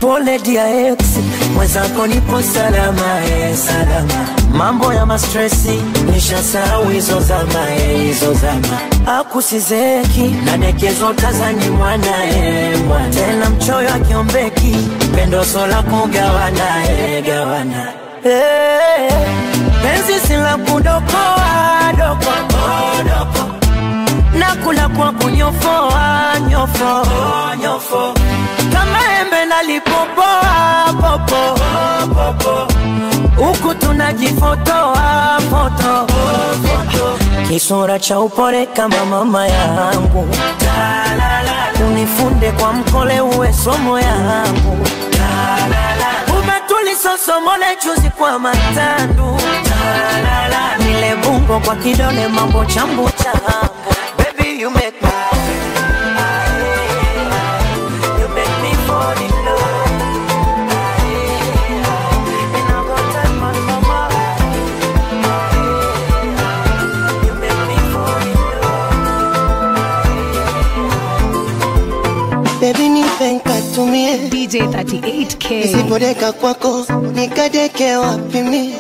pole dia ex, mwenzako nipo salama, eh, salama. Mambo ya mastresi, nishasahau hizo zama, eh, hizo zama. Akusizeki, na nekezo tazani mwana, eh, mwana. Tena mchoyo akiombeki, pendo sola kugawana, eh, gawana. Eh, penzi sila kudokoa, doko, oh, doko. Nakula kwa kunyofoa, nyofo, nyofo. Kama embe nalipopoa, popo, popo. Huku tunajifotoa, foto, foto. Kisura cha upole kama mama yangu, unifunde kwa mkole uwe somo yangu. Umetulisosomole chuzi kwa matandu, nile bungo kwa kidole mambo chambu changu. Baby you make me, you make me fall in love. And I go tell my mama, you make me fall in love. Baby nipe nkatumie D J thirty-eight K. Nisipodeka kwako nikadeke wapi mie.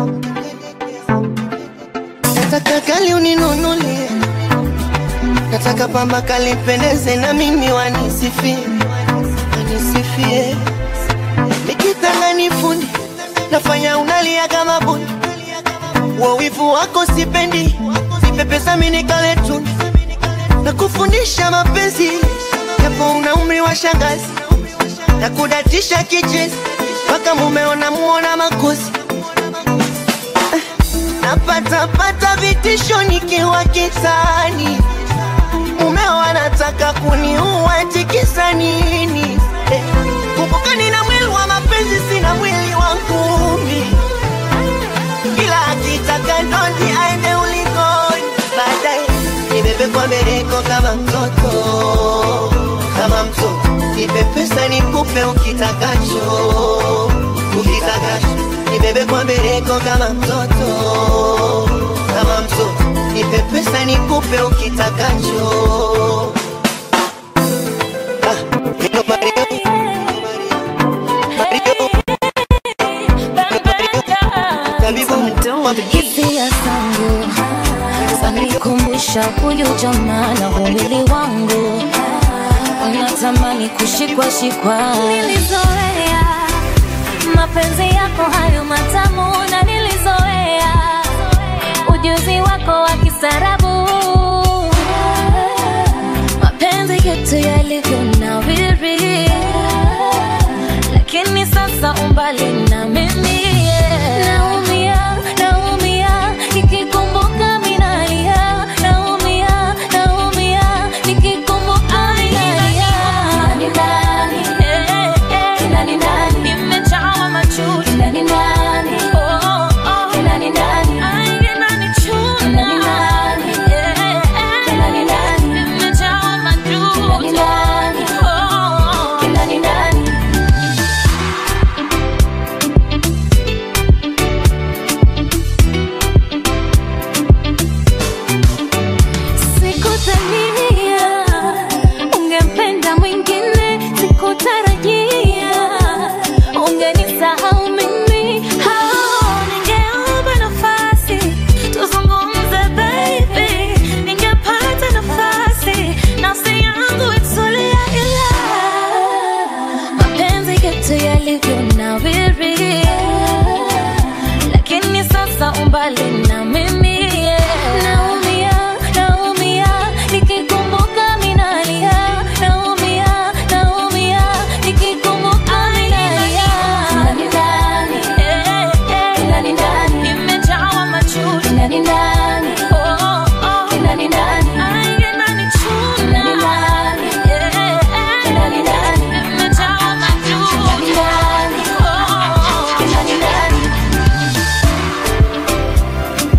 Nataka kali uninunulie, nataka pamba kali pendeze na mimi wanisifie, wanisifie. Nikitanga nifundi, nafanya unalia kama bundi. Wawivu wako sipendi, nipe pesa mimi nikale tuni. Nakufundisha mapenzi, japo una umri wa shangazi. Nakudatisha kichezi, mpaka mumeona muona makosi. Napata pata vitisho nikiwa kitani. Mumeo anataka kuniua tikisa nini? Eh, kumbuka nina mwili wa mapenzi, sina mwili wa ngumi. Kila akitaka ndondi aende ulikoni. Baadaye nibebe kwa mereko kama mtoto, kama mtoto. Nipe pesa nikupe ukitakacho, ukitakacho. Nibebe kwa mereko kama mtoto, kama mtoto. Nipe pesa nikupe ukitakacho. Ah, nino Mario, Mario, Tabibu hisia zangu zanikumbusha huyu jamaa na mwili wangu. Unatamani kushikwa shikwa. Nilizoea mapenzi yako hayo matamu, na nilizoea ujuzi wako wa kisarabu. Mapenzi yetu yalivyonawiri, lakini sasa umbali na mimi. Naumia, naumia, nikikumbuka minalia. Naumia, naumia, nikikumbuka minalia. Nani nani, nani nani, nimejawa machozi. Nani nani, oh oh, nani nani, ai nani chuna. Nani nani, nani nani, nimejawa machozi. Nani nani, oh, nani nani. Sikudhania ungempenda mwingine, sikutarajia ungenisahau mimi. Hao ningeomba nafasi tuzungumze baby, ningepata nafasi nafsi yangu itulia, ila mapenzi yetu yalivyonawiri, lakini sasa umbali na mimi. Naumia, naumia, nikikumbuka minalia. Naumia, naumia, nikikumbuka minalia. Nani nani, nani nani, nimejawa machozi. Nani nani, oh oh, nani nani, ai nani chuna. Nani nani, nani nani, nimejawa machozi. Nani nani, oh, nani nani.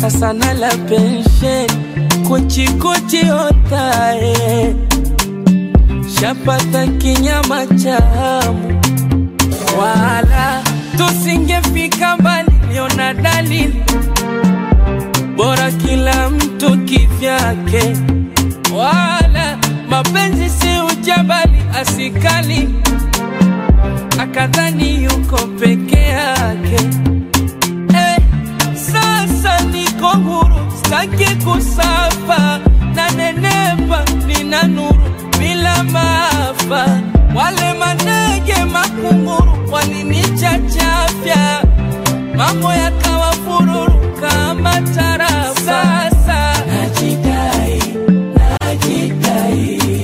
sasa nala pensheni kuchi kuchi otae, shapata kinyama chamu, wala tusingefika mbali, niona dalili bora kila mtu kivyake, wala mapenzi si ujabali asikali akadhani yuko peke yake. Eh, sasa niko huru, sitaki kusafa, na nenepa nina nuru bila maafa. Wale manege makunguru walinichachafya, mambo yakawa fururu kama tarafa. Sasa najidai, najidai,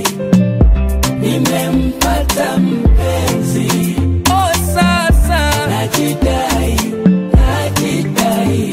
nimempata mpenzi. Oh sasa najidai, najidai,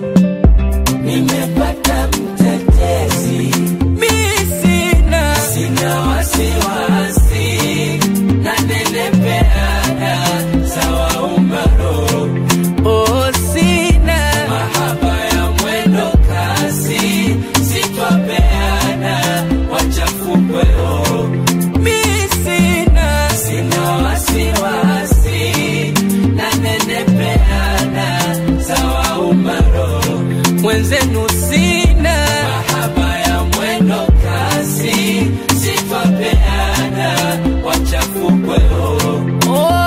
nimepata mtetezi. Mi sina, sina wasiwasi, na nenepeana sawa umaro. Oh sina mahaba ya mwendo kasi, sitwapeana wachafukweo. Mi sina, sina wasiwasi, na nenepeana sawa umaro. Mwenzenu sina mahaba ya mwendo kasi, sitwapeana wachafukweo. Oh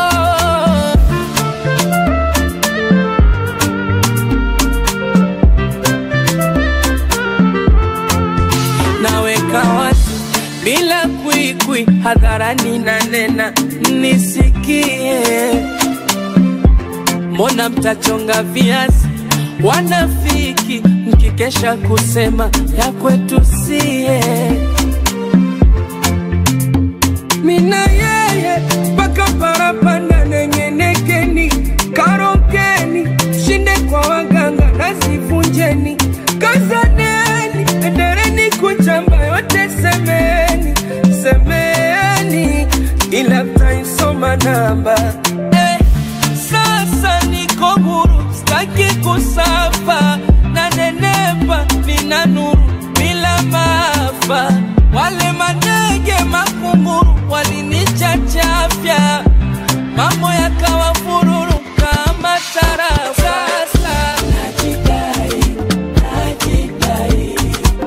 naweka wazi bila kwikwi, hadharani na nena nisikie. Mbona mtachonga viazi wanafiki, mkikesha kusema ya kwetu sie. Mina yeye paka parapanda nengenekeni, karokeni, shinde kwa waganga nasivunjeni. Kazaneni, endereni kuchamba yote semeni, semeni, ila mtaisoma namba. Eh, sasa niko huru, sitaki kusafa, na nenepa nina nuru bila maafa. Wale manege makunguru walinichachafya, mambo yakawa fururu kama tarafa. Sasa najidai, najidai,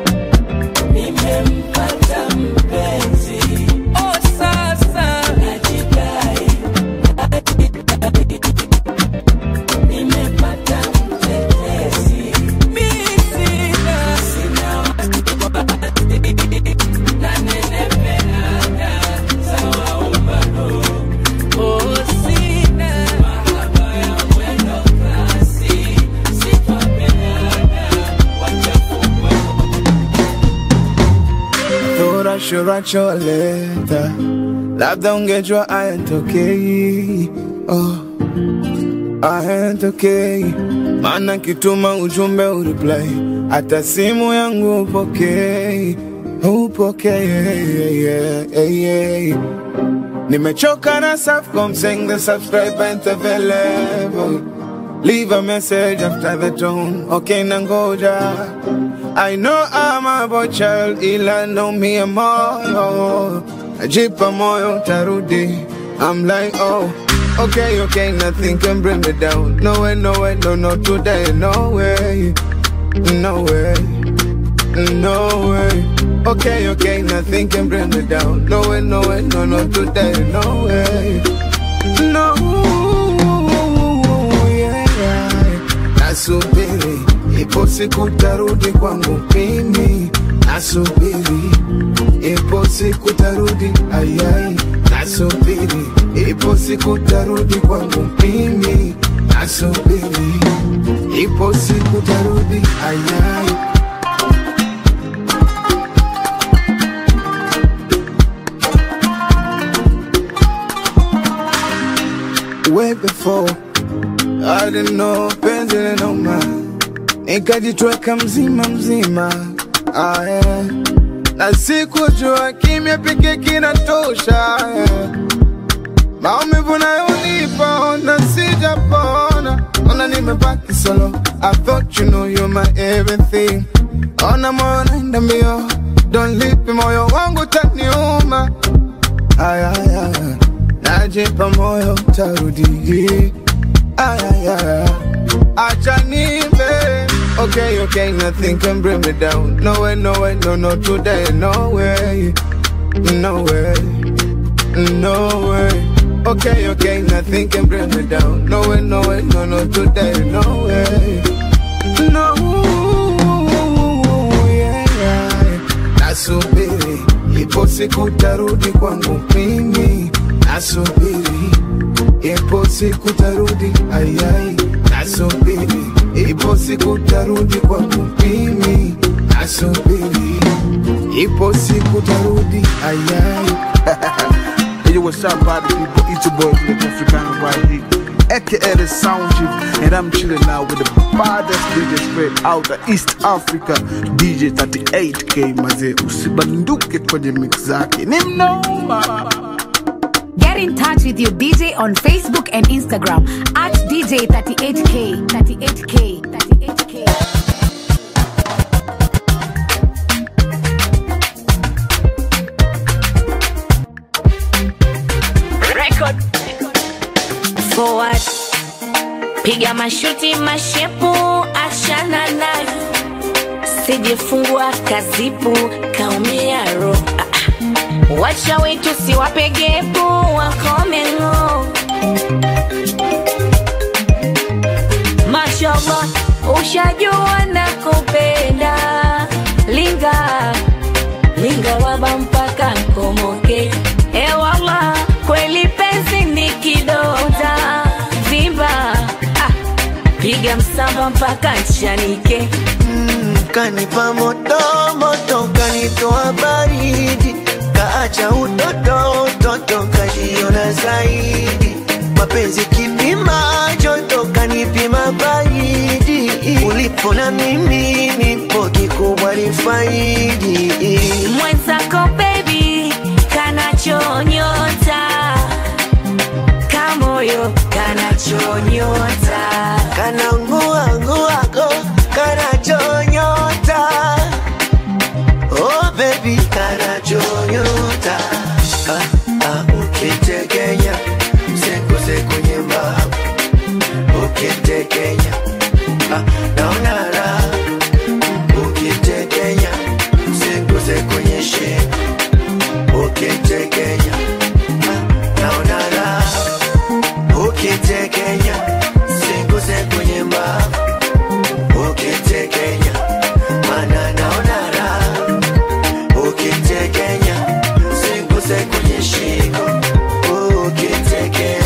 nimempata mpenzi. Oh sasa najidai, najidai, nimepata mtetezi. Mi sina, sina wasiwasi, na nenepeana sawa umaro. Oh sina mahaba ya mwendo kasi, sitwapeana wachafukweo. Thought I should write your letter, labda ungejua I ain't okay. Oh, I ain't okay. Maana kituma ujumbe ureply, hata simu yangu upokei, upokei. Yeah, yeah, yeah. Nimechoka na Safaricom saying the subscribe ain't available. Leave a message after the tone, okay nangoja. I know I'm a boy child, ila know me a moyo. Najipa moyo tarudi, I'm like oh, okay, okay, nothing can bring me down. No way, no way, no, no today, no way, no way, no way. Okay, okay, nothing can bring me down. No way, no way, no, no today, no way, no. Nasubiri, ipo siku tarudi kwangu mimi. Nasubiri, ipo siku tarudi, ayai. Nasubiri, ipo siku tarudi kwangu mimi. Nasubiri, ipo siku tarudi, ayai. Way before I didn't know penzi linoma, nikajitweka mzima mzima. Ah, yeah. Na sikujua kimya pekee kinatosha, yeah. Maumivu nayonipa ona sijapona. Ona nimebaki solo. I thought you know you're my everything. Ona mwana inda mio. Don't leave me moyo wangu taniuma. Ay ay ay. Najipa moyo tarudi. Ay ay ay. Acha nibe. Okay, okay, nothing can bring me down. No way, no way, no, no, today, no way. No way, no way. Okay, okay, nothing can bring me down. No way, no way, no, no, today, no way. No, yeah, yeah. Nasubiri, ipo siku tarudi kwangu mimi. Nasubiri, ipo siku tarudi, ay, ay. Nasubiri, ipo siku tarudi kwangu mimi. Nasubiri, ipo siku tarudi, ay, ay. Hey, yo, what's up, party people? It's your boy, Black African, right here. A K A the Sound Chief, and I'm chilling now with the baddest D J straight out of East Africa, D J thirty-eight K, maze. Usibanduke kwenye mix zake. Ni mnoma. Get in touch with your D J on Facebook and Instagram at D J thirty-eight K, thirty-eight K, thirty-eight K. Record. Forward. Piga mashuti mashepu, achana nayo. Sijifungua kazipu, kaumia ro. Ah, ah. Wacha wetu siwapegepu, wakome ngo. Mashallah, ushajua na kupenda. Linga, linga waba mpaka nkomoke. Ewala, kweli penzi ni kidota. Vimba, ah, piga msamba mpaka nchanike. Mm, kanipa moto, moto, kanitoa baridi. Kaacha utoto, utoto, kajiona zaidi. Mapenzi kipima, joto, kanipima baridi. Ulipo na mimi, nipo kikubwa ni faidi. Mwenzako baby, kanachonyota. Kamoyo, kanachonyota. Kana ngua ngua go, kanachonyota. Oh baby, kanachonyota. Ah ah, ukitekenya, msekose kwenye mbavu. Ukitekenya, ah naona raha. Ukitekenya, msekose kwenye shingo. Ukitekenya, ah naona raha. Ukitekenya, msekose kwenye mbavu. Ukitekenya, mana naona raha. Ukitekenya, msekose kwenye shingo. Ukitekenya.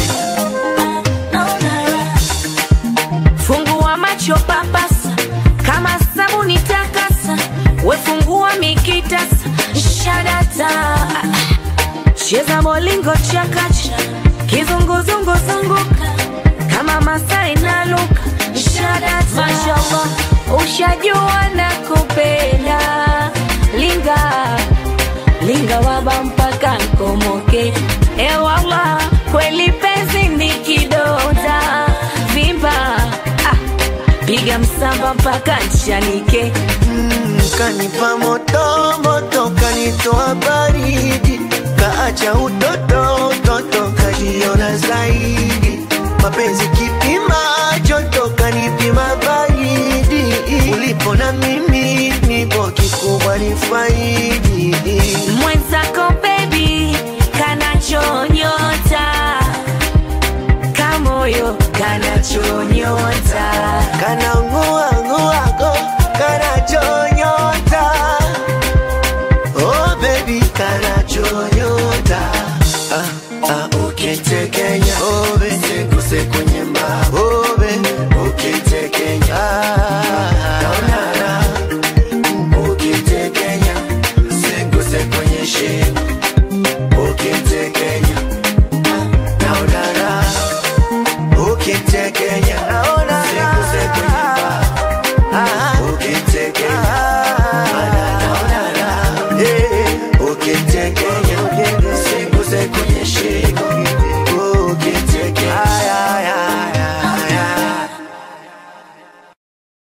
Fungua macho papasa, kama sabuni takasa. Wefungua mikitasa, shadata. Cheza molingo chakacha, kizunguzungu zunguka. Kama Masai na luka, shadata. Mashallah, ushajua na kupenda. Linga, linga waba mpaka nkomoke. Ewala, kweli penzi ni kidota. Vimba, ah, piga msamba mpaka nchanike. Mm, kanipa moto, moto, kanitoa baridi. Kaacha utoto, utoto, kajiona zaidi. Mapenzi kipima, joto, kanipima baridi. Ulipo na mimi, nipo kikubwa ni faidi. Mwenzako baby, kanachonyota. Kamoyo, kanachonyota. Kana ngua